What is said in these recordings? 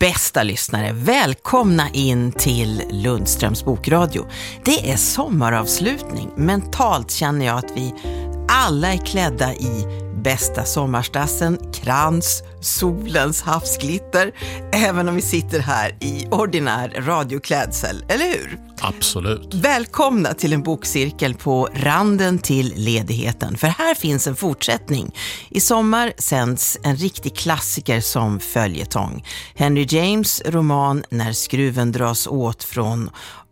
bästa lyssnare, välkomna in till Lundströms bokradio. Det är sommaravslutning. Mentalt känner jag att vi alla är klädda i bästa sommarstassen, krans, solens havsglitter, även om vi sitter här i ordinär radioklädsel, eller hur? Absolut. Välkomna till en bokcirkel på randen till ledigheten, för här finns en fortsättning. I sommar sänds en riktig klassiker som följetong. Henry James roman När skruven dras åt från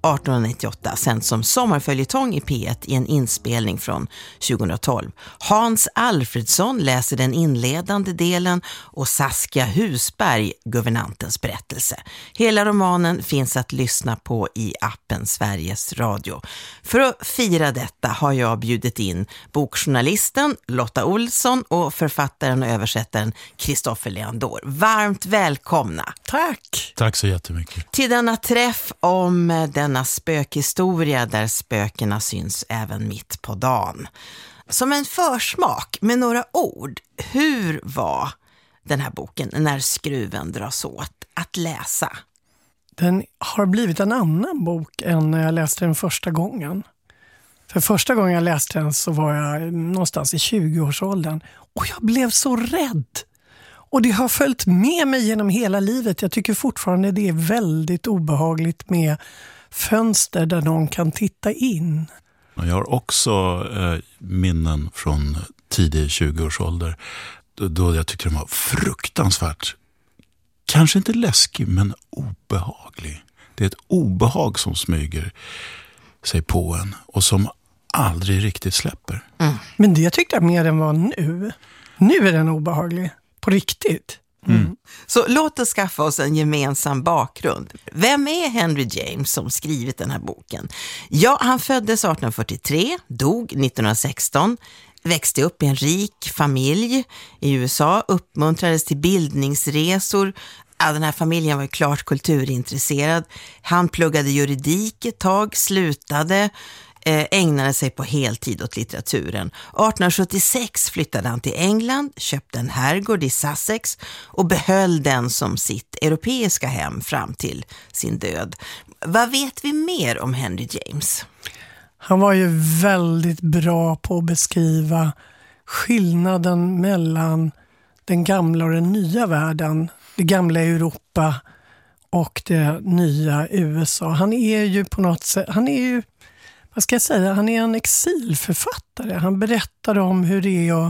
1898 sänds som sommarföljetong i P1 i en inspelning från 2012. Hans Alfredsson läser den inledande delen och Saskia Husberg guvernantens berättelse. Hela romanen finns att lyssna på i appen Sveriges Radio. För att fira detta har jag bjudit in bokjournalisten Lotta Olsson och författaren och översättaren Kristoffer Leandor. Varmt välkomna. Tack. Tack så jättemycket. Till denna träff om denna spökhistoria där spökena syns även mitt på dagen. Som en försmak med några ord, hur var den här boken När skruven dras åt att läsa? Den har blivit en annan bok än när jag läste den första gången. För första gången jag läste den så var jag någonstans i 20-årsåldern och jag blev så rädd. Och det har följt med mig genom hela livet. Jag tycker fortfarande det är väldigt obehagligt med fönster där någon kan titta in. Jag har också minnen från tidig 20-årsålder då jag tyckte den var fruktansvärt, kanske inte läskig men obehaglig. Det är ett obehag som smyger sig på en och som aldrig riktigt släpper. Mm. Men det tyckte jag mer än var nu. Nu är den obehaglig. På riktigt. Mm. Så låt oss skaffa oss en gemensam bakgrund. Vem är Henry James som skrivit den här boken? Ja, han föddes 1843, dog 1916, växte upp i en rik familj i USA, uppmuntrades till bildningsresor. Ja, den här familjen var ju klart kulturintresserad. Han pluggade juridik ett tag, slutade, ägnade sig på heltid åt litteraturen. 1876 flyttade han till England, köpte en herrgård i Sussex och behöll den som sitt europeiska hem fram till sin död. Vad vet vi mer om Henry James? Han var ju väldigt bra på att beskriva skillnaden mellan den gamla och den nya världen. Det gamla Europa och det nya USA. Han är ju på något sätt, han är en exilförfattare. Han berättar om hur det är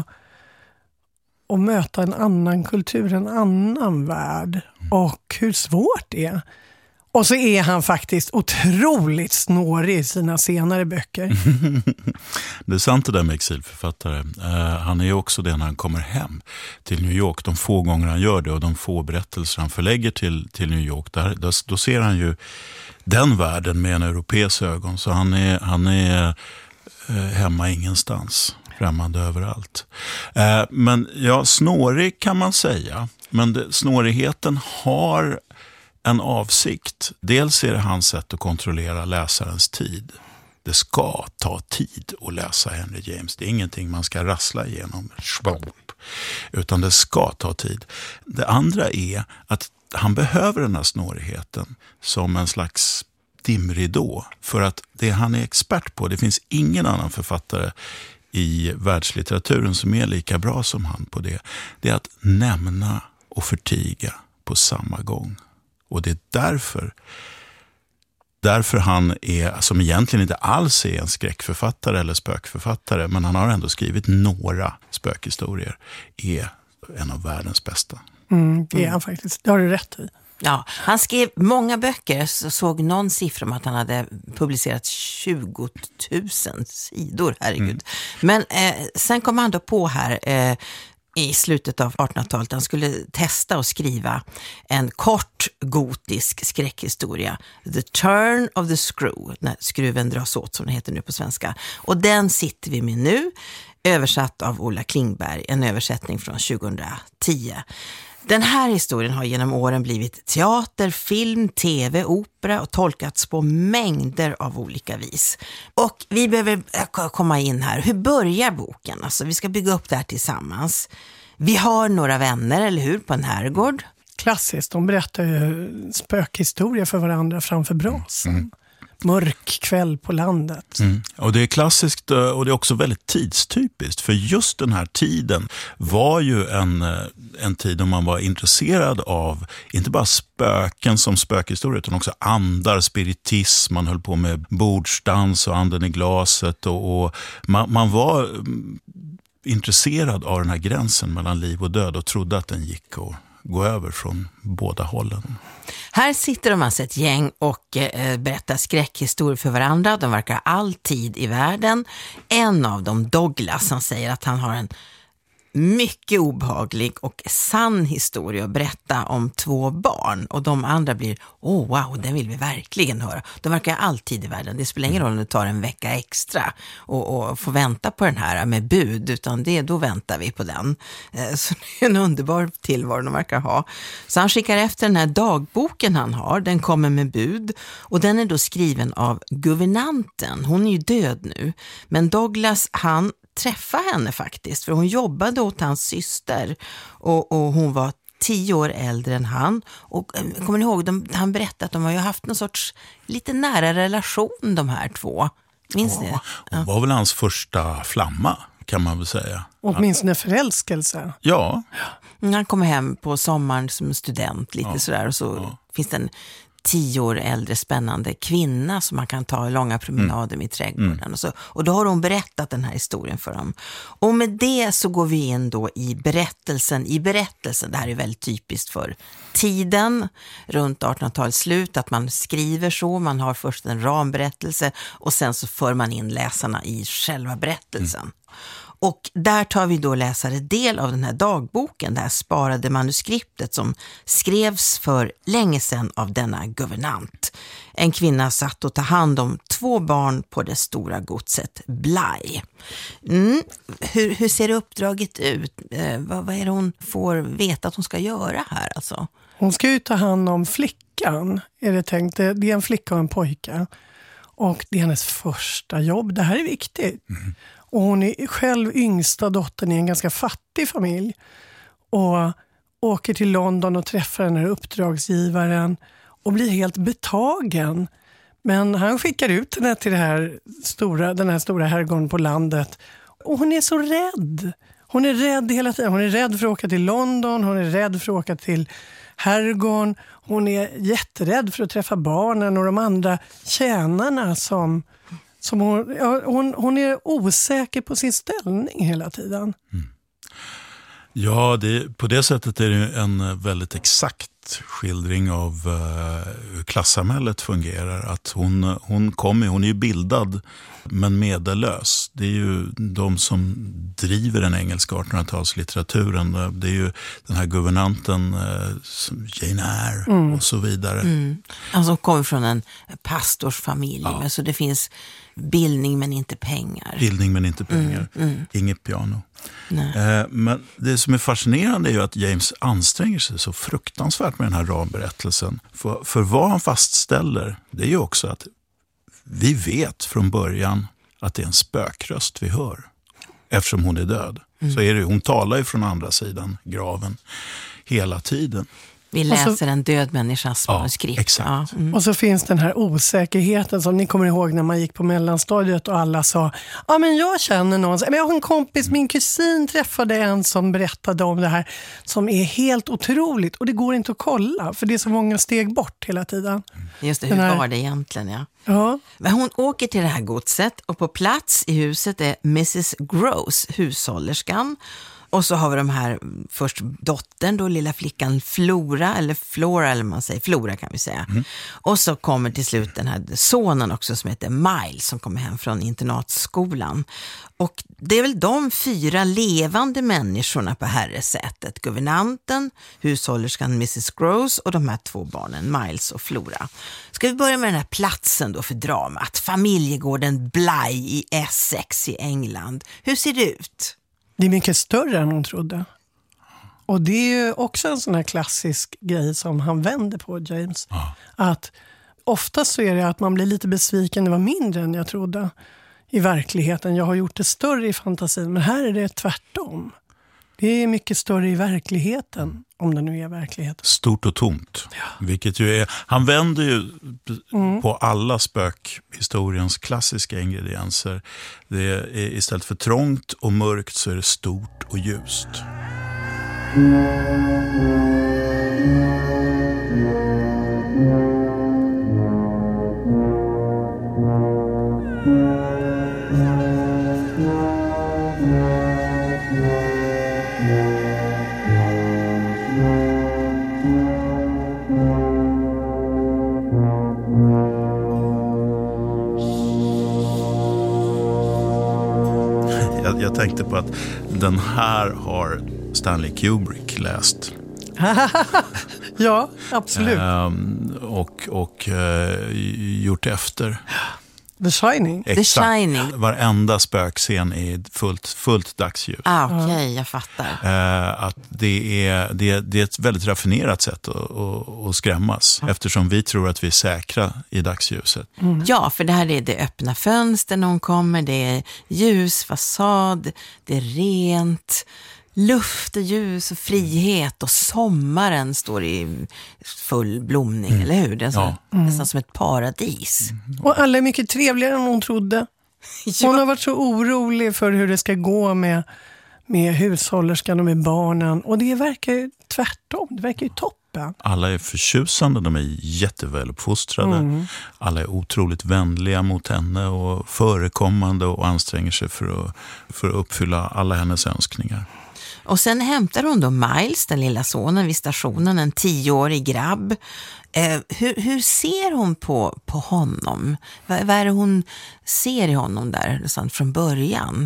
att möta en annan kultur, en annan värld och hur svårt det är. Och så är han faktiskt otroligt snårig i sina senare böcker. Det är sant det där med exilförfattare. Han är ju också det när han kommer hem till New York. De få gånger han gör det och de få berättelser han förlägger till New York. Då ser han ju den världen med en europeisk ögon. Så han är hemma ingenstans. Främmande överallt. Men ja, snårig kan man säga. Men snårigheten har en avsikt. Dels är det hans sätt att kontrollera läsarens tid. Det ska ta tid att läsa Henry James. Det är ingenting man ska rassla igenom. Utan det ska ta tid. Det andra är att han behöver den här snårigheten som en slags dimridå. För att det han är expert på, det finns ingen annan författare i världslitteraturen som är lika bra som han på det. Det är att nämna och förtiga på samma gång. Och det är därför han är, som egentligen inte alls är en skräckförfattare eller spökförfattare, men han har ändå skrivit några spökhistorier, är en av världens bästa. Det är han faktiskt, det har du rätt i. Ja, han skrev många böcker, så såg någon siffra om att han hade publicerat 20 000 sidor, herregud. Men sen kom han då på här i slutet av 1800-talet, han skulle testa att skriva en kort gotisk skräckhistoria, The Turn of the Screw, när skruven dras åt som det heter nu på svenska. Och den sitter vi med nu, översatt av Ola Klingberg, en översättning från 2010. Den här historien har genom åren blivit teater, film, tv, opera och tolkats på mängder av olika vis. Och vi behöver komma in här. Hur börjar boken? Alltså, vi ska bygga upp det här tillsammans. Vi har några vänner, eller hur, på en herrgård. klassiskt. De berättar ju spökhistorier för varandra framför brasan. Mörk kväll på landet. Och det är klassiskt och det är också väldigt tidstypiskt. För just den här tiden var ju en tid då man var intresserad av inte bara spöken som spökhistorier utan också andar, spiritism. Man höll på med bordsdans och anden i glaset. Och man var intresserad av den här gränsen mellan liv och död och trodde att den gick att gå över från båda hållen. Här sitter de alltså ett gäng och berättar skräckhistorier för varandra. De verkar all tid i världen. En av dem, Douglas, han säger att han har en mycket obehaglig och sann historia att berätta om 2 barn. Och de andra blir, wow, den vill vi verkligen höra. De verkar alltid i världen. Det spelar ingen roll om det tar en vecka extra och får vänta på den här med bud, utan då väntar vi på den. Så det är en underbar tillvaro de verkar ha. Så han skickar efter den här dagboken han har. Den kommer med bud och den är då skriven av guvernanten. Hon är ju död nu. Men Douglas, han träffa henne faktiskt, för hon jobbade åt hans syster och hon var 10 år äldre än han. Och kommer ni ihåg, han berättade att de har ju haft någon sorts lite nära relation, de här 2. Minns ni? Hon var väl hans första flamma, kan man väl säga. Åtminstone förälskelse. Ja. Han kommer hem på sommaren som student lite sådär, och så finns det en 10 år äldre spännande kvinna som man kan ta långa promenader med i trädgården. Och då har hon berättat den här historien för dem. Och med det så går vi in då i berättelsen. Det här är väldigt typiskt för tiden runt 1800-talets slut, att man skriver så. Man har först en ramberättelse och sen så för man in läsarna i själva berättelsen. Och där tar vi då läsare del av den här dagboken, det här sparade manuskriptet som skrevs för länge sedan av denna guvernant. En kvinna satt och ta hand om 2 barn på det stora godset Bly. Hur ser uppdraget ut? Vad är det hon får veta att hon ska göra här alltså? Hon ska ju ta hand om flickan, är det tänkt. Det är en flicka och en pojke. Och det är hennes första jobb. Det här är viktigt. Och hon är själv yngsta dottern i en ganska fattig familj. Och åker till London och träffar den här uppdragsgivaren. Och blir helt betagen. Men han skickar ut henne till den här stora herrgården på landet. Och hon är så rädd. Hon är rädd hela tiden. Hon är rädd för att åka till London. Hon är rädd för att åka till herrgården. Hon är jätterädd för att träffa barnen och de andra tjänarna som hon är osäker på sin ställning hela tiden. Ja, på det sättet är det en väldigt exakt skildring av hur klassamhället fungerar. Att hon är ju bildad men medellös. Det är ju de som driver den engelska 1800-talslitteraturen. Det är ju den här guvernanten Jane Eyre och så vidare. Alltså kommer från en pastorsfamilj, men så det finns bildning men inte pengar. Inget piano. Men det som är fascinerande är ju att James anstränger sig så fruktansvärt med den här ramberättelsen. För vad han fastställer, det är ju också att vi vet från början att det är en spökröst vi hör. Eftersom hon är död. Så är det, hon talar ju från andra sidan graven hela tiden. Vi läser en död människas manuskript. Exakt. Och så finns den här osäkerheten som ni kommer ihåg när man gick på mellanstadiet och alla sa, men jag känner någon, men jag har en kompis, min kusin träffade en som berättade om det här som är helt otroligt och det går inte att kolla för det är så många steg bort hela tiden. Just det, hur var det egentligen? Ja. Men hon åker till det här godset och på plats i huset är Mrs. Gross, hushållerskan. Och så har vi de här, först dottern då, lilla flickan Flora eller man säger, Flora kan vi säga. Och så kommer till slut den här sonen också som heter Miles som kommer hem från internatskolan. Och det är väl de 4 levande människorna på herresätet. Guvernanten, hushållerskan Mrs. Gross och de här 2 barnen, Miles och Flora. Ska vi börja med den här platsen då för dramat? Familjegården Bly i Essex i England. Hur ser det ut? Det är mycket större än hon trodde. Och det är ju också en sån här klassisk grej som han vänder på, James. Att oftast så är det att man blir lite besviken. Det var mindre än jag trodde i verkligheten. Jag har gjort det större i fantasin. Men här är det tvärtom. Det är mycket större i verkligheten, om det nu är verklighet. Stort och tomt. Ja. Vilket ju är, han vänder ju på alla spökhistoriens klassiska ingredienser. Det är, istället för trångt och mörkt så är det stort och ljust. Jag tänkte på att den här har Stanley Kubrick läst. Ja, absolut. Och gjort efter. The Shining. Exakt. The Shining. Varenda spökscen är fullt dagsljus. Okej, jag fattar. Att det är ett väldigt raffinerat sätt att skrämmas. Eftersom vi tror att vi är säkra i dagsljuset. Mm. Ja, för det här är det öppna fönster när hon kommer. Det är ljus, fasad. Det är rent. Luft och ljus och frihet och sommaren står i full blomning, eller hur? Det är nästan som ett paradis. Och alla är mycket trevligare än hon trodde. Hon har varit så orolig för hur det ska gå med hushållerskan och med barnen. Och det verkar ju tvärtom, det verkar ju toppen. Alla är förtjusande, de är jätteväluppfostrade. Alla är otroligt vänliga mot henne och förekommande och anstränger sig för att uppfylla alla hennes önskningar. Och sen hämtar hon då Miles, den lilla sonen, vid stationen, en 10-årig grabb. Hur ser hon på honom? Vad är det hon ser i honom där från början?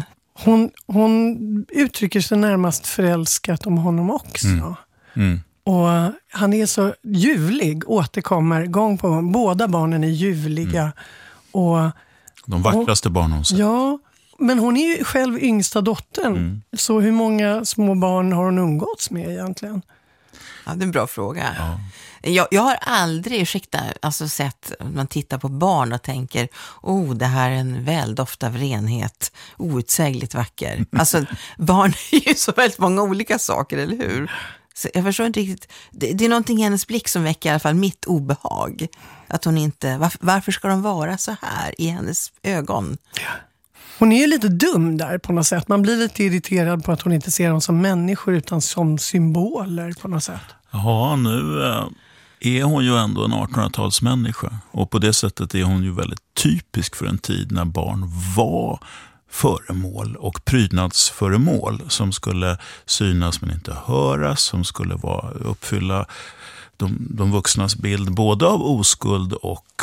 Hon uttrycker sig närmast förälskat om honom också. Och han är så ljuvlig, återkommer gång på gång. Båda barnen är ljuvliga. Och de vackraste barnen hon sett. Ja, men hon är ju själv yngsta dottern. Så hur många små barn har hon umgåtts med egentligen? Ja, det är en bra fråga. Ja. Jag har aldrig, sett, man tittar på barn och tänker, det här är en väldoft av renhet, outsägligt vacker. Alltså, barn är ju så väldigt många olika saker, eller hur? Så jag förstår inte riktigt, det är någonting i hennes blick som väcker i alla fall mitt obehag. Att hon inte, varför ska de vara så här i hennes ögon? Hon är ju lite dum där på något sätt. Man blir lite irriterad på att hon inte ser dem som människor utan som symboler på något sätt. Ja, nu är hon ju ändå en 1800-talsmänniska. Och på det sättet är hon ju väldigt typisk för en tid när barn var föremål och prydnadsföremål som skulle synas men inte höras, som skulle uppfylla de vuxnas bild både av oskuld och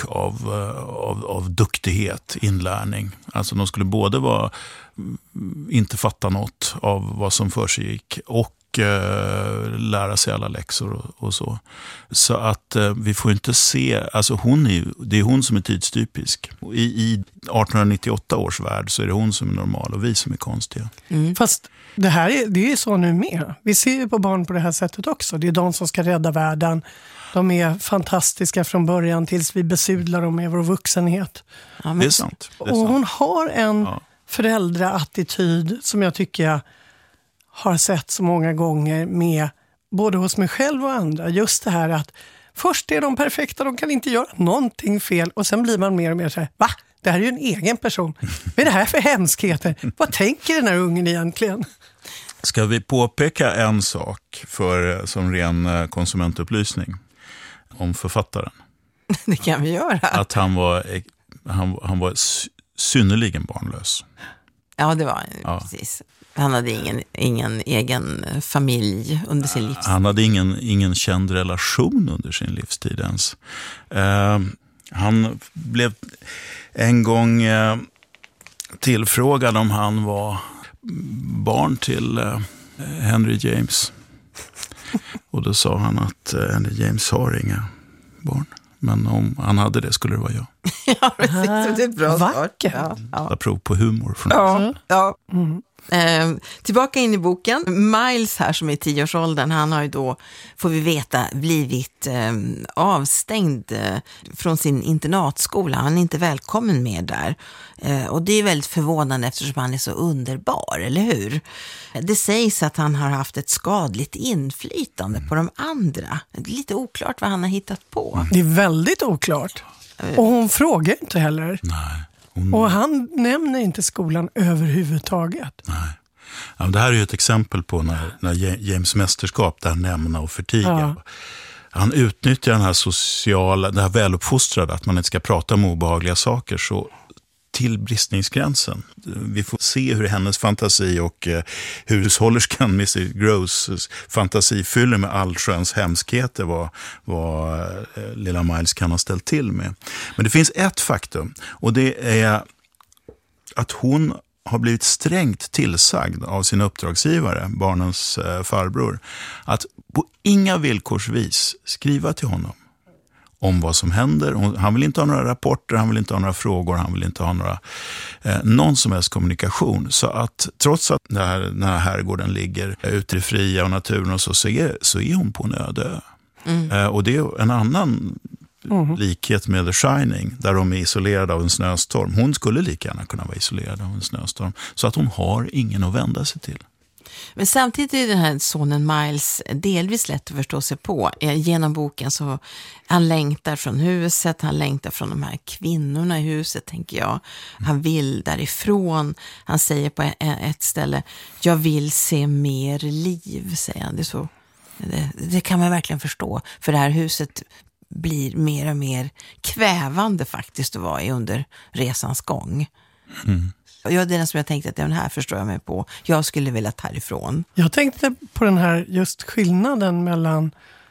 av duktighet, inlärning. Alltså de skulle både inte fatta något av vad som försiggick och lära sig alla läxor och så. Så att vi får inte se, alltså det är hon som är tidstypisk. I 1898 års värld så är det hon som är normal och vi som är konstiga. Fast det är så nu med. Vi ser ju på barn på det här sättet också. Det är de som ska rädda världen. De är fantastiska från början tills vi besudlar dem med vår vuxenhet. Ja, det är sant. Och hon har en föräldraattityd som jag tycker jag har sett så många gånger med både hos mig själv och andra. Just det här att först är de perfekta, de kan inte göra någonting fel och sen blir man mer och mer så här, va? Det här är ju en egen person. Vad är det här för hemskheter? Vad tänker den här ungen egentligen? Ska vi påpeka en sak som ren konsumentupplysning om författaren? Det kan vi göra. Att han var synnerligen barnlös. Ja, det var precis. Han hade ingen egen familj under sin livstid. Han hade ingen känd relation under sin livstid ens. Han blev en gång tillfrågad om han var barn till Henry James. Och då sa han att Henry James har inga barn. Men om han hade det skulle det vara jag. Ja, precis. Det är ett bra svar. Ja. Ja. Prov på humor. Ja. Tillbaka in i boken. Miles här som är 10-årsåldern, han har ju då, får vi veta, blivit avstängd från sin internatskola. Han är inte välkommen med där. Och det är väldigt förvånande eftersom han är så underbar, eller hur? Det sägs att han har haft ett skadligt inflytande på de andra. Det är lite oklart vad han har hittat på. Det är väldigt oklart. Och hon frågar inte heller. Nej. Och han nämner inte skolan överhuvudtaget. Nej. Ja, det här är ju ett exempel på när James mästerskap där nämna och förtiga. Ja. Han utnyttjar den här sociala, det här väluppfostrade, att man inte ska prata om obehagliga saker så till bristningsgränsen. Vi får se hur hennes fantasi och hur hushållerskan Mrs. Gross fantasi fyller med allsköns hemskheter vad lilla Miles kan ha ställt till med. Men det finns ett faktum och det är att hon har blivit strängt tillsagd av sin uppdragsgivare, barnens farbror, att på inga villkorsvis skriva till honom om vad som händer. Han vill inte ha några rapporter, han vill inte ha några frågor, han vill inte ha någon som helst kommunikation. Så att trots att den här herrgården ligger ute i fria och naturen och så är hon på en öde. Och det är en annan likhet med The Shining, där de är isolerade av en snöstorm. Hon skulle lika gärna kunna vara isolerad av en snöstorm. Så att hon har ingen att vända sig till. Men samtidigt är den här sonen Miles delvis lätt att förstå sig på. Genom boken så han längtar från huset, han längtar från de här kvinnorna i huset, tänker jag. Han vill därifrån. Han säger på ett ställe, jag vill se mer liv, säger han. Det kan man verkligen förstå. För det här huset blir mer och mer kvävande faktiskt att vara i under resans gång. Det är den som jag tänkte att den här förstår jag mig på. Jag skulle vilja ta härifrån. Jag tänkte på den här just skillnaden mellan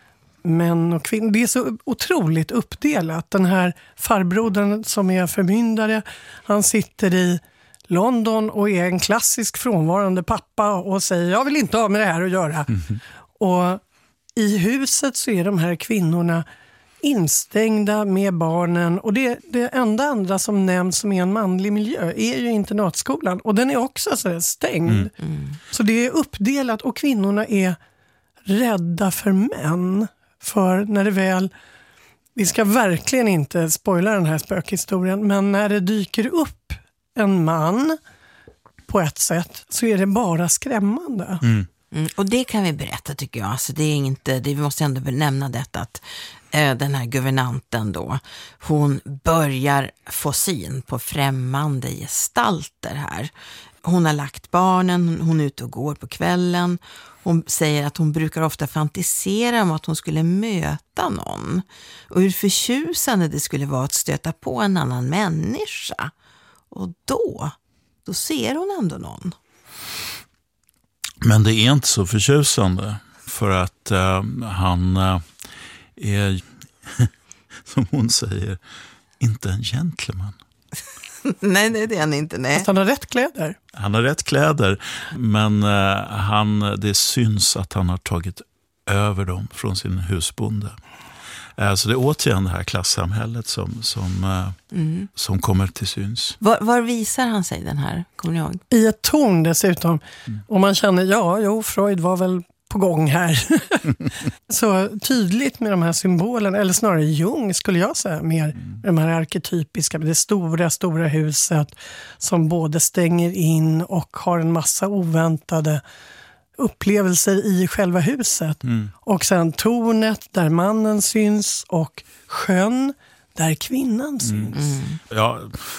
män och kvinnor. Det är så otroligt uppdelat. Den här farbrodern som är förmyndare, han sitter i London och är en klassisk frånvarande pappa och säger jag vill inte ha med det här att göra. Och i huset så är de här kvinnorna instängda med barnen och det enda andra som nämns som är en manlig miljö är ju internatskolan och den är också så stängd. Så det är uppdelat och kvinnorna är rädda för män, för när det väl, vi ska verkligen inte spoila den här spökhistorien, men när det dyker upp en man på ett sätt så är det bara skrämmande. Och det kan vi berätta, tycker jag. Alltså det är inte, vi måste ändå benämna detta att den här guvernanten då, hon börjar få syn på främmande gestalter här. Hon har lagt barnen, hon är ute och går på kvällen. Hon säger att hon brukar ofta fantisera om att hon skulle möta någon. Och hur förtjusande det skulle vara att stöta på en annan människa. Och då ser hon ändå någon. Men det är inte så förtjusande för att han är, som hon säger, inte en gentleman. Nej, det är han inte. Nej. Han har rätt kläder. Han har rätt kläder, men det syns att han har tagit över dem från sin husbonde. Så det är återigen det här klassamhället som kommer till syns. Var visar han sig den här? Kommer ni ihåg? I ett torn dessutom. Och man känner, Freud var väl på gång här. Så tydligt med de här symbolerna, eller snarare Jung skulle jag säga, mer de här arketypiska, det stora huset som både stänger in och har en massa oväntade upplevelser i själva huset. Och sen tornet där mannen syns och sjön där kvinnan syns. Ja,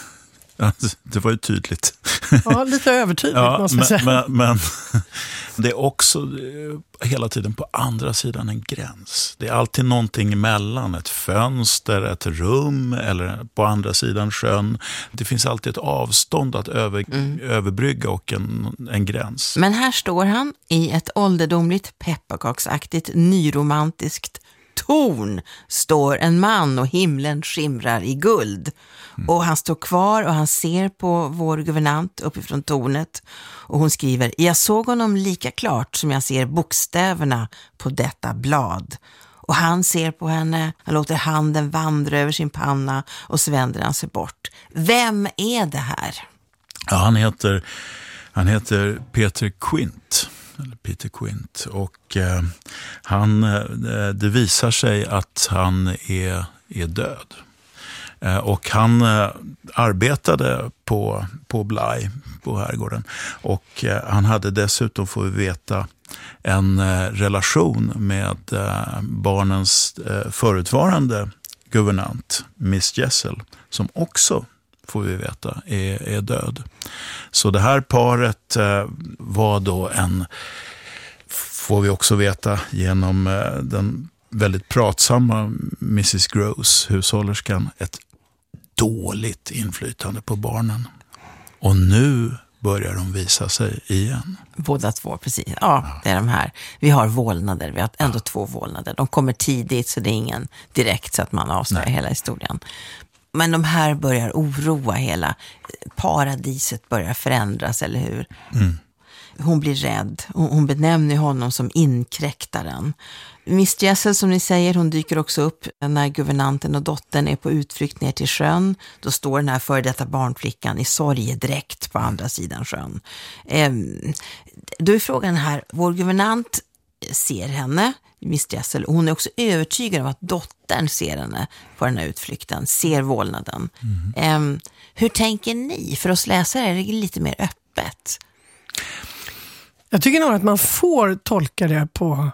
det var ju tydligt. Ja, lite övertydligt måste jag säga. Men det är också hela tiden på andra sidan en gräns. Det är alltid någonting emellan, ett fönster, ett rum eller på andra sidan sjön. Det finns alltid ett avstånd att överbrygga och en gräns. Men här står han i ett ålderdomligt pepparkaksaktigt nyromantiskt torn, står en man och himlen skimrar i guld. Och han står kvar och han ser på vår guvernant uppifrån tornet och hon skriver, jag såg honom lika klart som jag ser bokstäverna på detta blad. Och han ser på henne, han låter handen vandra över sin panna och så vänder han sig bort. Vem är det här? Ja, han heter Han heter Peter Quint. Och det visar sig att han är död. Och han arbetade på Bly, på herrgården. Och han hade dessutom, får vi veta, en relation med barnens förutvarande guvernant, Miss Jessel, som också, får vi veta, är död. Så det här paret var då får vi också veta genom den väldigt pratsamma Mrs. Gross, hushållerskan, ett dåligt inflytande på barnen. Och nu börjar de visa sig igen. Båda två, precis. Ja, det är de här. Vi har vålnader, vi har ändå 2 vålnader. De kommer tidigt, så det är ingen direkt så att man avslöjar hela historien. Men de här börjar oroa hela. Paradiset börjar förändras, eller hur? Mm. Hon blir rädd. Hon benämner honom som inkräktaren. Miss Jessel, som ni säger, hon dyker också upp när guvernanten och dottern är på utflykt ner till sjön. Då står den här före detta barnflickan i sorgedräkt på andra sidan sjön. Då är frågan här, vår guvernant ser henne, Miss Jessel, och hon är också övertygad om att dottern ser henne på den här utflykten, ser vålnaden. Hur tänker ni? För oss läsare är det lite mer öppet. Jag tycker nog att man får tolka det på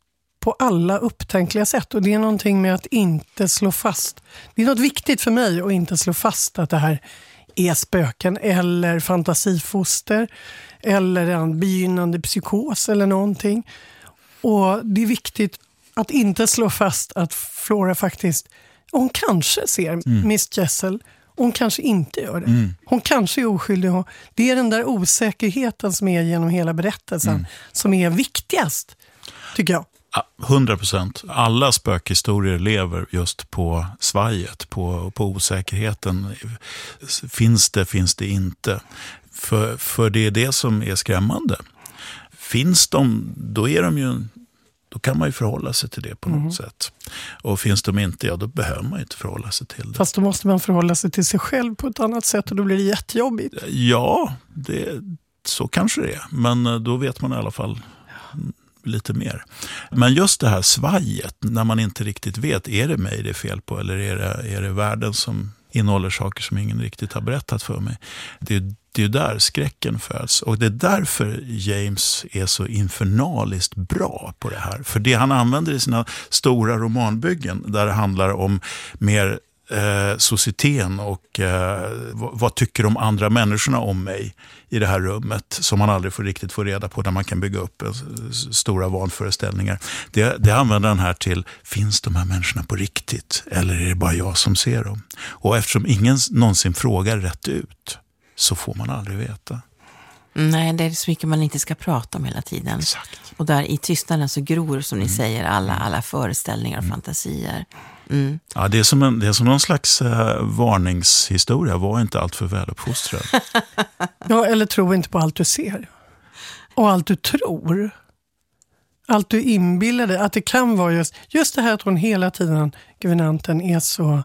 alla upptänkliga sätt. Och det är någonting med att inte slå fast. Det är något viktigt för mig att inte slå fast att det här är spöken eller fantasifoster eller en begynnande psykos eller någonting. Och det är viktigt att inte slå fast att Flora faktiskt, hon kanske ser Miss Jessel, hon kanske inte gör det. Hon kanske är oskyldig. Det är den där osäkerheten som är genom hela berättelsen som är viktigast, tycker jag. 100%. Alla spökhistorier lever just på svajet, på osäkerheten. Finns det inte? För det är det som är skrämmande. Finns de, då är de ju, då kan man ju förhålla sig till det på något sätt. Och finns de inte, ja, då behöver man ju inte förhålla sig till det. Fast då måste man förhålla sig till sig själv på ett annat sätt och då blir det jättejobbigt. Ja, så kanske det är. Men då vet man i alla fall lite mer. Men just det här svajet, när man inte riktigt vet, är det mig det är fel på eller är det världen som innehåller saker som ingen riktigt har berättat för mig. Det är ju där skräcken föds. Och det är därför James är så infernaliskt bra på det här. För det han använder i sina stora romanbyggen, där det handlar om mer societeten och vad tycker de andra människorna om mig i det här rummet, som man aldrig riktigt får reda på, där man kan bygga upp stora vanföreställningar. Det använder han här till, finns de här människorna på riktigt eller är det bara jag som ser dem? Och eftersom ingen någonsin frågar rätt ut, så får man aldrig veta. Nej, det är så mycket man inte ska prata om hela tiden. Exakt. Och där i tystnaden så gror, som ni säger, alla föreställningar och fantasier. Ja, det är som någon slags varningshistoria. Var inte allt för väluppfostrad. Ja, eller tro inte på allt du ser. Och allt du tror. Allt du inbillar dig. Att det kan vara just det här att hon hela tiden, guvernanten, är så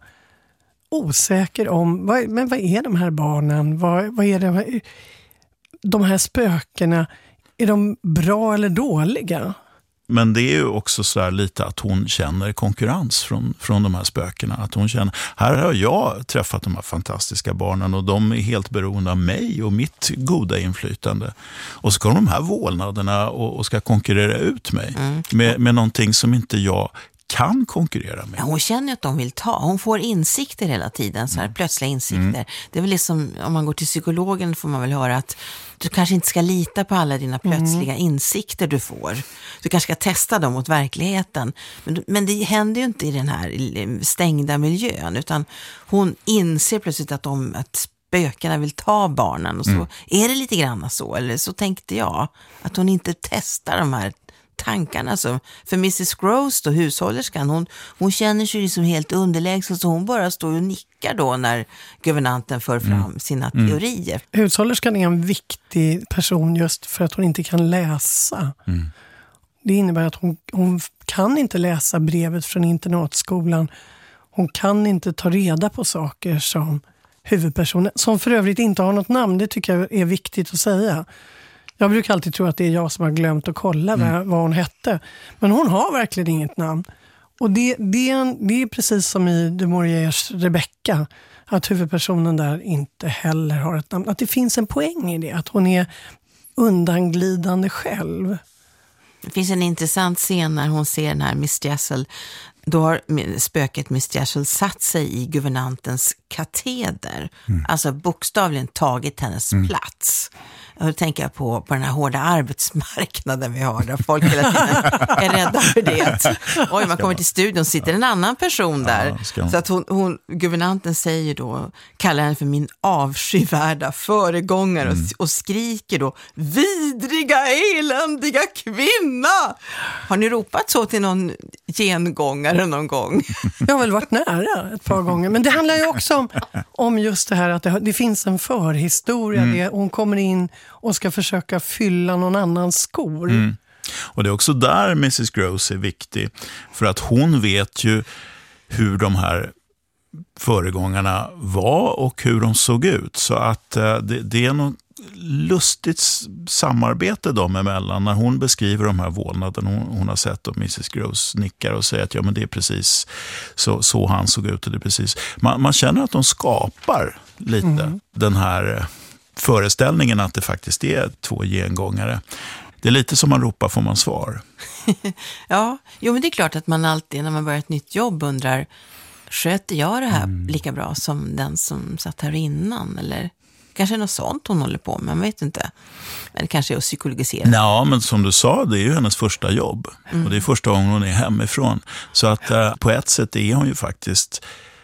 osäker om vad är de här barnen? Vad är de här spökena? Är de bra eller dåliga? Men det är ju också så här lite att hon känner konkurrens från de här spökena. Att hon känner, här har jag träffat de här fantastiska barnen och de är helt beroende av mig och mitt goda inflytande. Och så kommer de här vålnaderna och ska konkurrera ut mig med någonting som inte jag kan konkurrera med. Hon känner att de vill ta. Hon får insikter hela tiden, så här plötsliga insikter. Det är väl liksom, om man går till psykologen får man väl höra att du kanske inte ska lita på alla dina plötsliga insikter du får. Du kanske ska testa dem mot verkligheten. Men det händer ju inte i den här stängda miljön, utan hon inser plötsligt att spökarna vill ta barnen, och så är det lite grann så, eller så tänkte jag, att hon inte testar de här tankarna. Så för Mrs. Gross då, hushållerskan, hon känner sig liksom helt underlägsen, så hon bara står och nickar då när guvernanten för fram sina teorier. Hushållerskan är en viktig person just för att hon inte kan läsa. Det innebär att hon kan inte läsa brevet från internatskolan. Hon kan inte ta reda på saker som huvudpersonen, som för övrigt inte har något namn. Det tycker jag är viktigt att säga. Jag brukar alltid tro att det är jag som har glömt att kolla vad hon hette. Men hon har verkligen inget namn. Och det är precis som i Du Mauriers Rebecca, att huvudpersonen där inte heller har ett namn. Att det finns en poäng i det, att hon är undanglidande själv. Det finns en intressant scen när hon ser den här Miss Jessel. Då har spöket Miss Jessel satt sig i guvernantens kateder. Alltså bokstavligen tagit hennes plats. Och då tänker jag på den här hårda arbetsmarknaden vi har, där folk hela tiden är rädda för det. Oj, man kommer till studion, sitter en annan person där. Så att guvernanten säger då, kallar henne för min avskyvärda föregångare och skriker då, vidriga, eländiga kvinna! Har ni ropat så till någon gengångare någon gång? Jag har väl varit nära ett par gånger. Men det handlar ju också om just det här att det finns en förhistoria. Hon kommer in och ska försöka fylla någon annans skor. Och det är också där Mrs. Grose är viktig. För att hon vet ju hur de här föregångarna var och hur de såg ut. Så att det är något lustigt samarbete dem emellan. När hon beskriver de här vålnaderna hon har sett, och Mrs. Grose nickar och säger att ja, men det är precis så han såg ut. Och det är precis. Man känner att de skapar lite den här föreställningen att det faktiskt är två gengångare. Det är lite som man ropar får man svar. Ja, men det är klart att man alltid när man börjar ett nytt jobb undrar, sköter jag det här lika bra som den som satt här innan? Eller kanske något sånt hon håller på med, man vet inte. Men det kanske är att psykologisera. Ja, men som du sa, det är ju hennes första jobb. Och det är första gången hon är hemifrån. Så att på ett sätt är hon ju faktiskt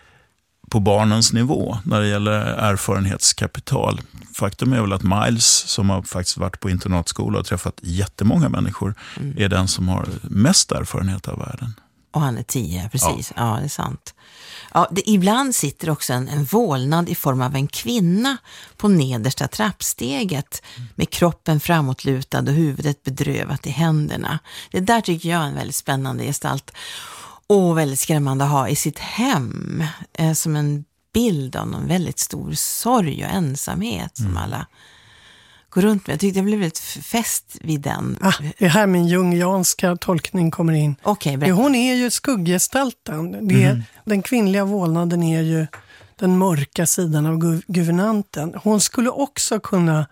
på barnens nivå när det gäller erfarenhetskapital. Faktum är väl att Miles, som har faktiskt varit på internatskola och träffat jättemånga människor, är den som har mest erfarenhet av världen. Och han är 10, precis. Ja, det är sant. Ja, ibland sitter också en vålnad i form av en kvinna på nedersta trappsteget med kroppen framåtlutad och huvudet bedrövat i händerna. Det där tycker jag är en väldigt spännande gestalt. Och väldigt skrämmande att ha i sitt hem som en bild av någon väldigt stor sorg och ensamhet som alla går runt med. Jag tyckte jag blev väldigt fäst vid den. Det är här min jungianska tolkning kommer in. Okay, hon är ju skugggestalten. Den kvinnliga vålnaden är ju den mörka sidan av guvernanten. Hon skulle också kunna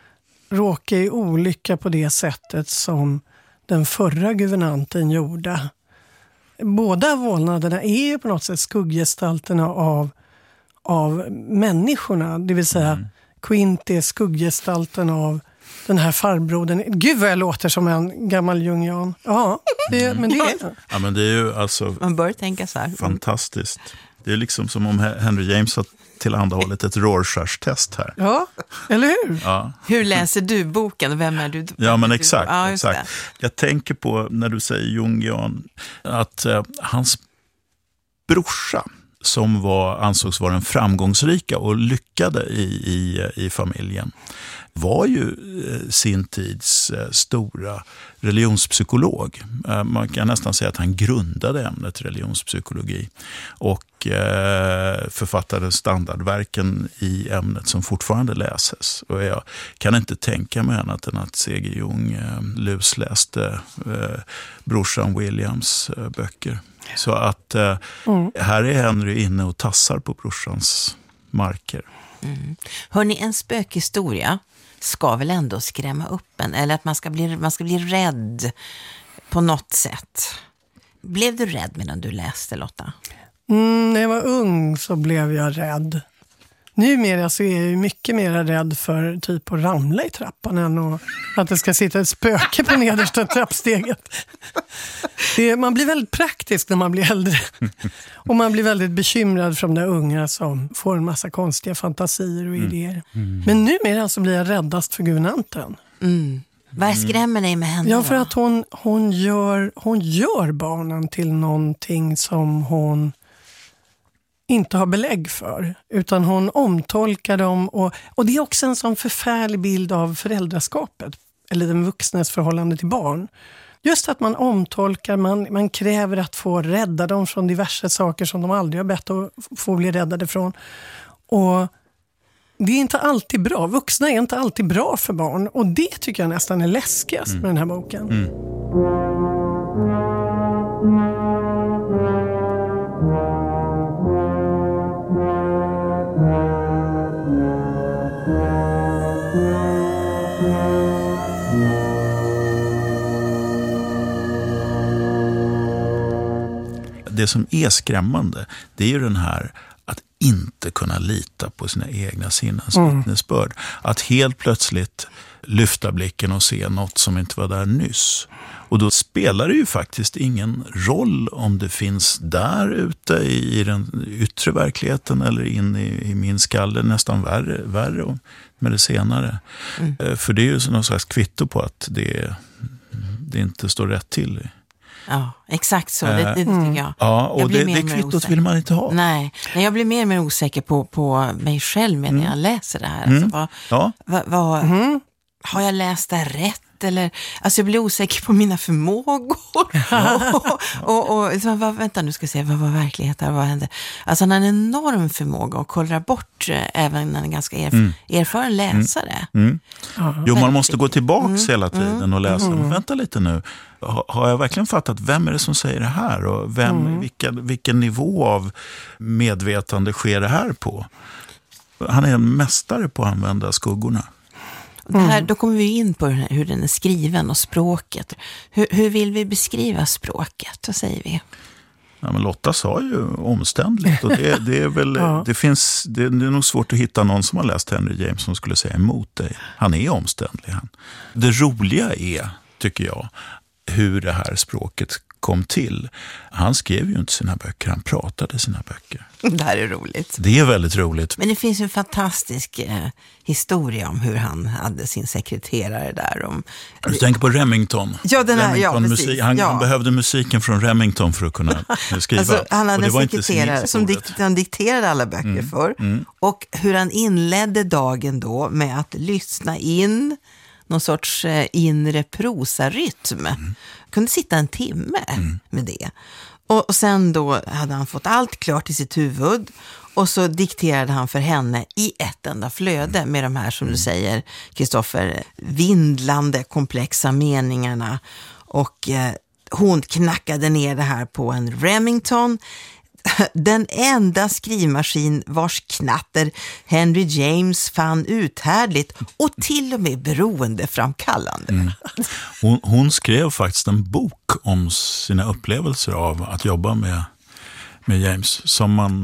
råka i olycka på det sättet som den förra guvernanten gjorde. Båda vålnaderna är ju på något sätt skugggestalterna av människorna. Det vill säga Quint är skugggestalten av den här farbrodern. Gud vad jag låter som en gammal jungian. Ja, men det är... Ja, men det är ju alltså... Man bör tänka så här. Fantastiskt. Det är liksom som om Henry James har tillhandahållit ett Rorschach-test här. Ja, eller hur? Ja. Hur läser du boken? Vem är du? Ja, men exakt. Ja, exakt. Jag tänker på, när du säger jungian, att hans brorsa, som ansågs vara den framgångsrika och lyckade i familjen, var ju sin tids stora religionspsykolog. Man kan nästan säga att han grundade ämnet religionspsykologi och författade standardverken i ämnet som fortfarande läses. Och jag kan inte tänka mig annat än att C.G. Jung lusläste brorsan Williams böcker. Så att här är Henry inne och tassar på brorsans marker. Hörrni, en spökhistoria ska väl ändå skrämma upp en, eller att man ska bli rädd på något sätt. Blev du rädd medan du läste, Lotta? När jag var ung så blev jag rädd. Numera så är jag ju mycket mer rädd för typ att ramla i trappan än att det ska sitta ett spöke på nedersta trappsteget. Man blir väldigt praktisk när man blir äldre. Och man blir väldigt bekymrad för de där unga som får en massa konstiga fantasier och idéer. Men numera så blir jag räddast för guvernanten. Vad skrämmer dig med henne? Ja, för att hon gör barnen till någonting som hon inte har belägg för, utan hon omtolkar dem och det är också en sån förfärlig bild av föräldraskapet eller den vuxnes förhållande till barn. Just att man omtolkar, man kräver att få rädda dem från diverse saker som de aldrig har bett att få bli räddade från. Och det är inte alltid bra. Vuxna är inte alltid bra för barn. Och det tycker jag nästan är läskigast med den här boken. Det som är skrämmande, det är ju den här att inte kunna lita på sina egna sinnens vittnesbörd. Att helt plötsligt lyfta blicken och se något som inte var där nyss. Och då spelar det ju faktiskt ingen roll om det finns där ute i den yttre verkligheten eller in i min skalle, nästan värre med det senare. För det är ju någon slags kvitto på att det inte står rätt till. Ja, exakt så. Det tycker jag. Ja, och det kvittot vill man inte ha. Nej, jag blir mer och mer osäker på mig själv när jag läser det här. Alltså, har jag läst det rätt? Eller, alltså jag blir osäker på mina förmågor. och vänta nu ska jag se, vad var verkligheten? Vad hände? Alltså han har en enorm förmåga att kolla bort även när en ganska erfaren läsare. Jo, man måste gå tillbaks hela tiden och läsa. Vänta lite nu. Har jag verkligen fattat vem är det som säger det här? Och vilken nivå av medvetande sker det här på? Han är en mästare på att använda skuggorna. Då kommer vi in på hur den är skriven och språket. Hur vill vi beskriva språket? Vad säger vi? Ja, men Lotta sa ju omständligt. Och det är väl, det är nog svårt att hitta någon som har läst Henry James som skulle säga emot dig. Han är omständlig. Det roliga är, tycker jag, hur det här språket kom till. Han skrev ju inte sina böcker, han pratade sina böcker. Det här är roligt. Det är väldigt roligt. Men det finns en fantastisk historia om hur han hade sin sekreterare där. Du tänker på Remington. Ja, Han behövde musiken från Remington för att kunna skriva. Alltså, han hade en sekreterare som han dikterade alla böcker för. Och hur han inledde dagen då med att lyssna in någon sorts inre prosarytm. Kunde sitta en timme med det. Och sen då hade han fått allt klart i sitt huvud. Och så dikterade han för henne i ett enda flöde med de här, som du säger, Kristoffer, vindlande komplexa meningarna. Och hon knackade ner det här på en Remington. Den enda skrivmaskin vars knatter Henry James fann uthärdligt och till och med beroendeframkallande. Hon skrev faktiskt en bok om sina upplevelser av att jobba med James som man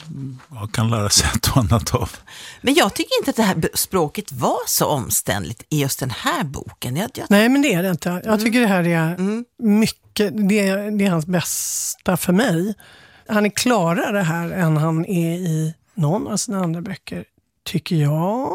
kan lära sig ett och annat av. Men jag tycker inte att det här språket var så omständligt i just den här boken. Nej, men det är det inte. Jag tycker det här är mycket, det är hans bästa för mig. Han är klarare här än han är i någon av sina andra böcker, tycker jag.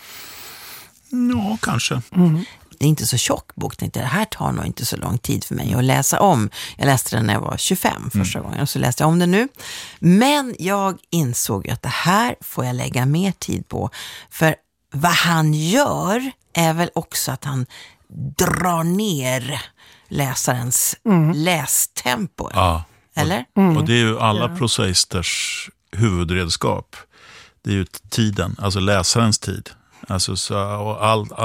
Ja, kanske. Det är inte så tjock bok. Det här tar nog inte så lång tid för mig att läsa om. Jag läste den när jag var 25 första gången och så läste jag om den nu. Men jag insåg att det här får jag lägga mer tid på. För vad han gör är väl också att han drar ner läsarens lästempo. Ja. Eller? Och det är ju alla prosaisters huvudredskap. Det är ju tiden, alltså läsarens tid. Alltså och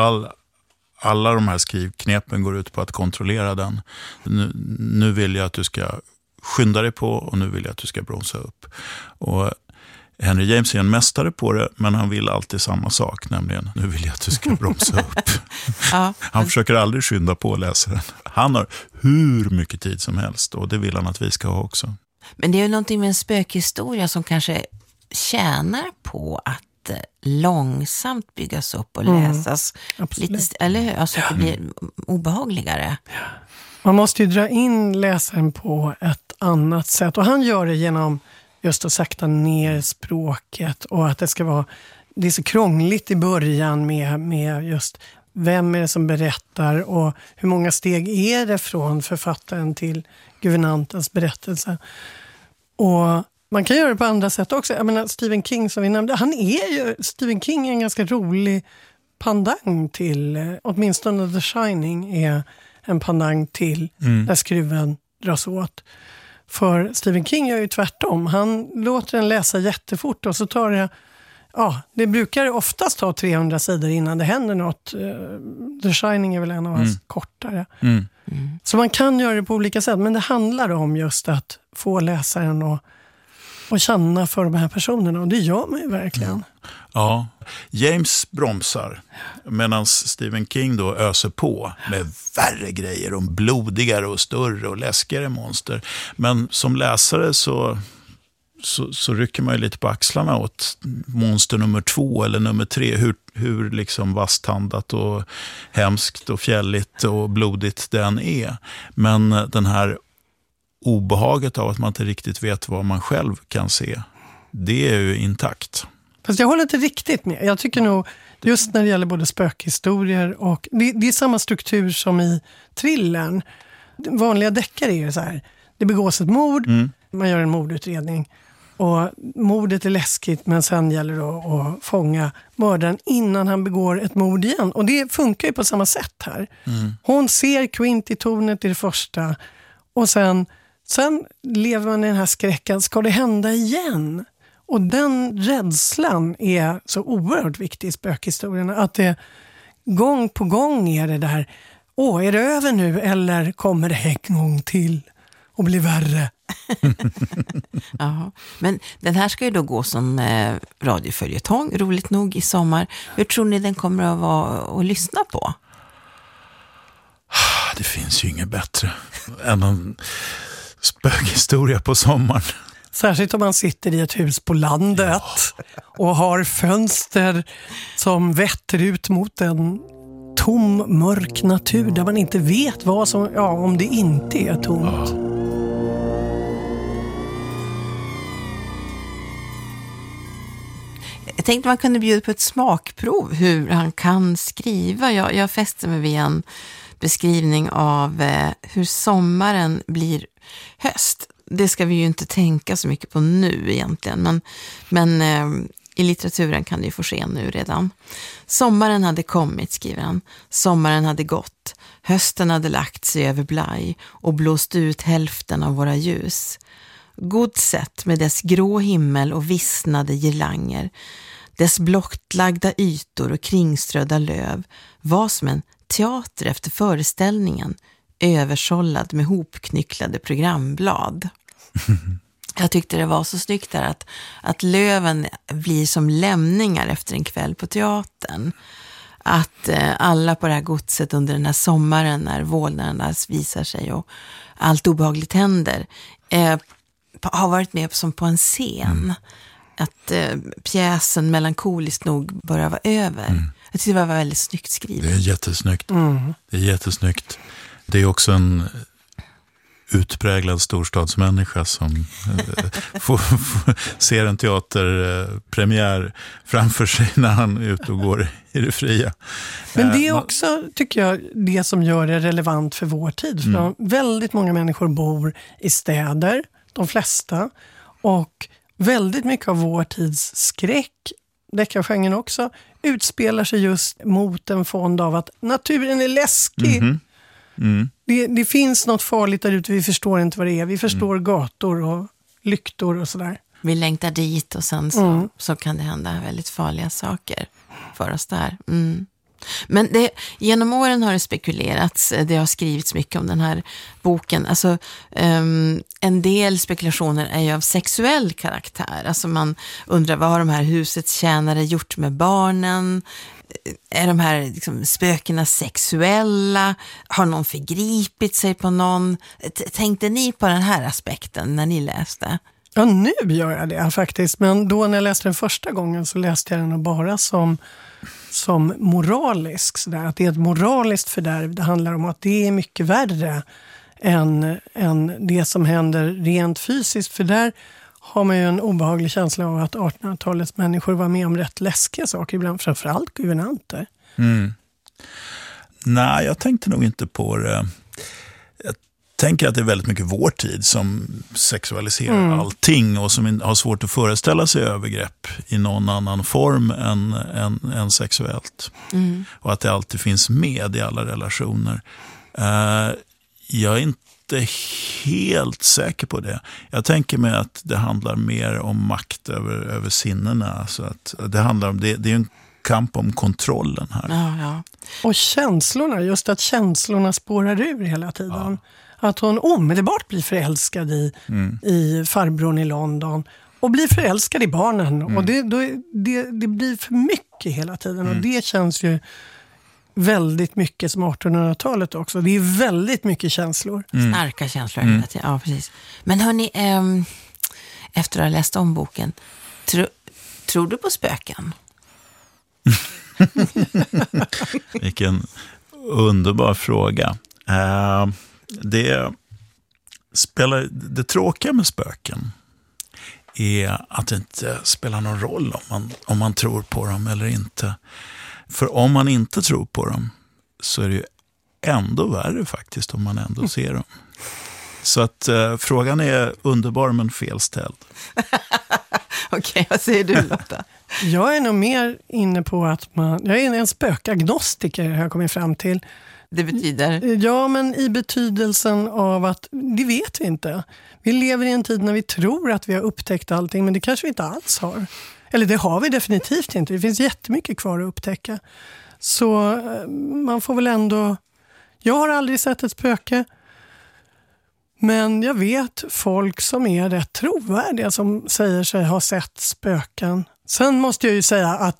alla de här skrivknepen går ut på att kontrollera den. Nu vill jag att du ska skynda dig på och nu vill jag att du ska bromsa upp. Och Henry James är en mästare på det, men han vill alltid samma sak, nämligen nu vill jag att du ska bromsa upp. Han försöker aldrig skynda på läsaren. Han har hur mycket tid som helst och det vill han att vi ska ha också. Men det är ju någonting med en spökhistoria som kanske tjänar på att långsamt byggas upp och läsas lite, eller hur? Alltså att det blir obehagligare. Man måste ju dra in läsaren på ett annat sätt och han gör det genom just att sakta ner språket och att det är så krångligt i början med just vem är det som berättar och hur många steg är det från författaren till guvernantens berättelse. Och man kan göra det på andra sätt också. Jag menar Stephen King som vi nämnde, Stephen King är en ganska rolig pandang till, åtminstone The Shining är en pandang till där skruven dras åt. För Stephen King gör ju tvärtom. Han låter den läsa jättefort och så tar det det brukar oftast ta 300 sidor innan det händer något. The Shining är väl en av hans kortare. Så man kan göra det på olika sätt, men det handlar om just att få läsaren och känna för de här personerna, och det gör man ju verkligen. Ja, James bromsar medan Stephen King då öser på med värre grejer, om blodigare och större och läskigare monster. Men som läsare så rycker man ju lite på axlarna åt monster nummer 2 eller nummer 3, hur liksom vasstandat och hemskt och fjälligt och blodigt den är. Men den här obehaget av att man inte riktigt vet vad man själv kan se, det är ju intakt. Fast jag håller inte riktigt med. Jag tycker nog, just när det gäller både spökhistorier och... Det är samma struktur som i thrillern. Vanliga deckare är ju så här. Det begås ett mord, man gör en mordutredning. Och mordet är läskigt, men sen gäller det att fånga mördaren innan han begår ett mord igen. Och det funkar ju på samma sätt här. Hon ser Quint i tornet i det första. Och sen lever man i den här skräcken. Ska det hända igen? Och den rädslan är så oerhört viktig i spökhistorierna. Att det gång på gång är det där. Är det över nu eller kommer det en gång till och bli värre? Ja, men den här ska ju då gå som radioföljetong, roligt nog, i sommar. Hur tror ni den kommer att vara att lyssna på? Det finns ju inget bättre än en spökhistoria på sommaren. Särskilt om man sitter i ett hus på landet och har fönster som vetter ut mot en tom, mörk natur där man inte vet vad som, om det inte är tomt. Jag tänkte man kunde bjuda på ett smakprov hur han kan skriva. Jag fäster mig vid en beskrivning av hur sommaren blir höst. Det ska vi ju inte tänka så mycket på nu egentligen, men i litteraturen kan det ju få ske nu redan. Sommaren hade kommit, skriver han. Sommaren hade gått. Hösten hade lagt sig över Blaj och blåst ut hälften av våra ljus. Godset med dess grå himmel och vissnade girlanger, dess blottlagda ytor och kringströdda löv var som en teater efter föreställningen, översållad med hopknycklade programblad. Jag tyckte det var så snyggt där att löven blir som lämningar efter en kväll på teatern. Att alla på det här godset under den här sommaren när vålnaderna visar sig och allt obehagligt händer har varit med som på en scen. Att pjäsen melankoliskt nog börjar vara över. Jag tyckte det var väldigt snyggt skrivet. Det är jättesnyggt. Det är jättesnyggt. Det är också en utpräglad storstadsmänniska som ser en teaterpremiär framför sig när han är ute och går i det fria. Men det är också, tycker jag, det som gör det relevant för vår tid. För väldigt många människor bor i städer, de flesta, och väldigt mycket av vår tids skräck, deckargenren också, utspelar sig just mot en fond av att naturen är läskig. Det finns något farligt där ute, vi förstår inte vad det är. Vi förstår gator och lyktor och sådär. Vi längtar dit och sen så kan det hända väldigt farliga saker för oss där. Men genom åren har det spekulerats, det har skrivits mycket om den här boken. Alltså, en del spekulationer är ju av sexuell karaktär. Alltså man undrar, vad har de här husets tjänare gjort med barnen? Är de här liksom spökena sexuella? Har någon förgripit sig på någon? Tänkte ni på den här aspekten när ni läste? Ja, nu gör jag det faktiskt. Men då när jag läste den första gången så läste jag den bara som moralisk. Så där. Att det är ett moraliskt fördärv. Det handlar om att det är mycket värre än det som händer rent fysiskt. För där har man ju en obehaglig känsla av att 1800-talets människor var med om rätt läskiga saker ibland, framförallt guvernanter. Nej, jag tänkte nog inte på det. Jag tänker att det är väldigt mycket vår tid som sexualiserar allting och som har svårt att föreställa sig övergrepp i någon annan form än sexuellt. Och att det alltid finns med i alla relationer. Jag är inte helt säker på det. Jag tänker mig att det handlar mer om makt över sinnena. Alltså att det handlar om, det är en kamp om kontrollen här. Ja. Och känslorna, just att känslorna spårar ur hela tiden. Ja. Att hon omedelbart blir förälskad i farbrorn i London. Och blir förälskad i barnen. Och det blir för mycket hela tiden. Och det känns ju väldigt mycket som 1800-talet också. Det är väldigt mycket känslor. Starka känslor hela tiden. Ja, precis. Men hörni, efter att ha läst om boken, tror du på spöken? Vilken underbar fråga. Det tråkiga med spöken är att det inte spelar någon roll om man tror på dem eller inte. För om man inte tror på dem så är det ju ändå värre faktiskt om man ändå ser dem. Så att frågan är underbar men felställd. Okej, vad säger du, Lotta? Jag är nog mer inne på att jag är en spökagnostiker, har jag kommit fram till. Det betyder? Ja, men i betydelsen av att det vet vi inte. Vi lever i en tid när vi tror att vi har upptäckt allting, men det kanske vi inte alls har. Eller det har vi definitivt inte. Det finns jättemycket kvar att upptäcka. Så man får väl ändå... Jag har aldrig sett ett spöke. Men jag vet folk som är rätt trovärdiga som säger sig ha sett spöken. Sen måste jag ju säga att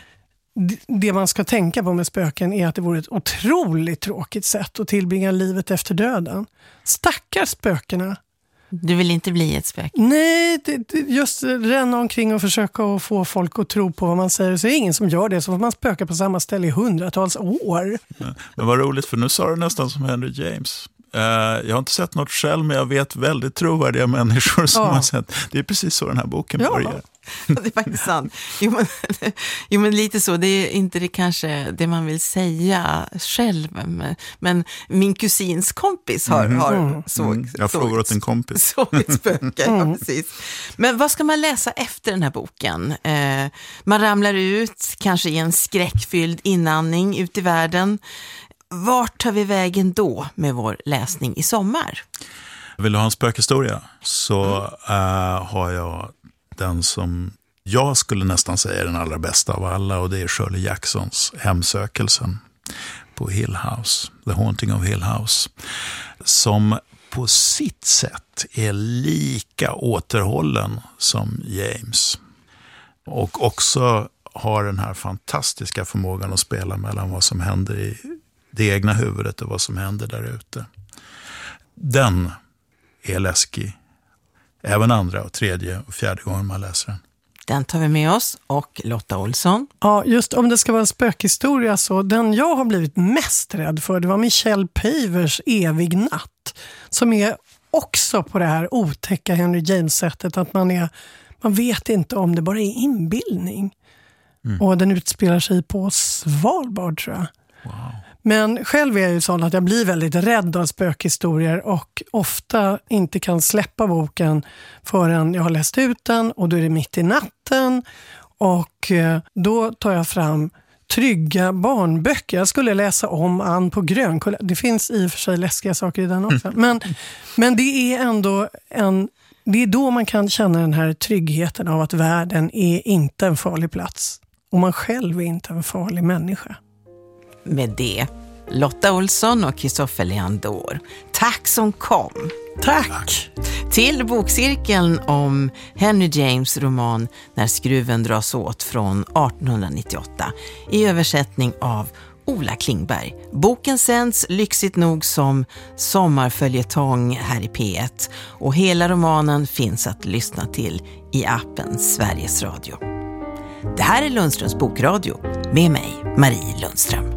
det man ska tänka på med spöken är att det vore ett otroligt tråkigt sätt att tillbringa livet efter döden. Stackars spökena. Du vill inte bli ett spöke? Nej, just ränna omkring och försöka att få folk att tro på vad man säger. Så är det ingen som gör det, så får man spöka på samma ställe i hundratals år. Men vad roligt, för nu sa du nästan som Henry James. Jag har inte sett något själv, men jag vet väldigt trovärdiga människor som har sett. Det är precis så den här boken börjar. Det är faktiskt sant. Jo, men lite så. Det är inte det kanske det man vill säga själv. Men min kusins kompis såg jag frågar åt en kompis. Såg ett spöke, ja, precis. Men vad ska man läsa efter den här boken? Man ramlar ut, kanske i en skräckfylld inandning ut i världen. Vart tar vi vägen då med vår läsning i sommar? Vill du ha en spökhistoria så har jag den som jag skulle nästan säga är den allra bästa av alla, och det är Shirley Jacksons Hemsökelsen på Hill House, The Haunting of Hill House, som på sitt sätt är lika återhållen som James och också har den här fantastiska förmågan att spela mellan vad som händer i det egna huvudet och vad som händer där ute. Den är läskig. Även andra och tredje och fjärde gången man läser den. Den tar vi med oss. Och Lotta Olsson? Ja, just om det ska vara en spökhistoria så den jag har blivit mest rädd för, det var Michelle Pavers Evig natt. Som är också på det här otäcka Henry James-sättet att man vet inte om det bara är inbildning. Och den utspelar sig på Svalbard, tror jag. Wow. Men själv är jag ju sån att jag blir väldigt rädd av spökhistorier och ofta inte kan släppa boken förrän jag har läst ut den, och då är det mitt i natten, och då tar jag fram trygga barnböcker. Jag skulle läsa om Ann på Grönkulla. Det finns i och för sig läskiga saker i den också. Men det är ändå det är då man kan känna den här tryggheten av att världen är inte en farlig plats. Och man själv är inte en farlig människa. Med det, Lotta Olsson och Kristoffer Leandor. Tack som kom. Tack! Till bokcirkeln om Henry James roman När skruven dras åt från 1898 i översättning av Ola Klingberg. Boken sänds lyxigt nog som sommarföljetong här i P1, och hela romanen finns att lyssna till i appen Sveriges Radio. Det här är Lundströms bokradio med mig, Marie Lundström.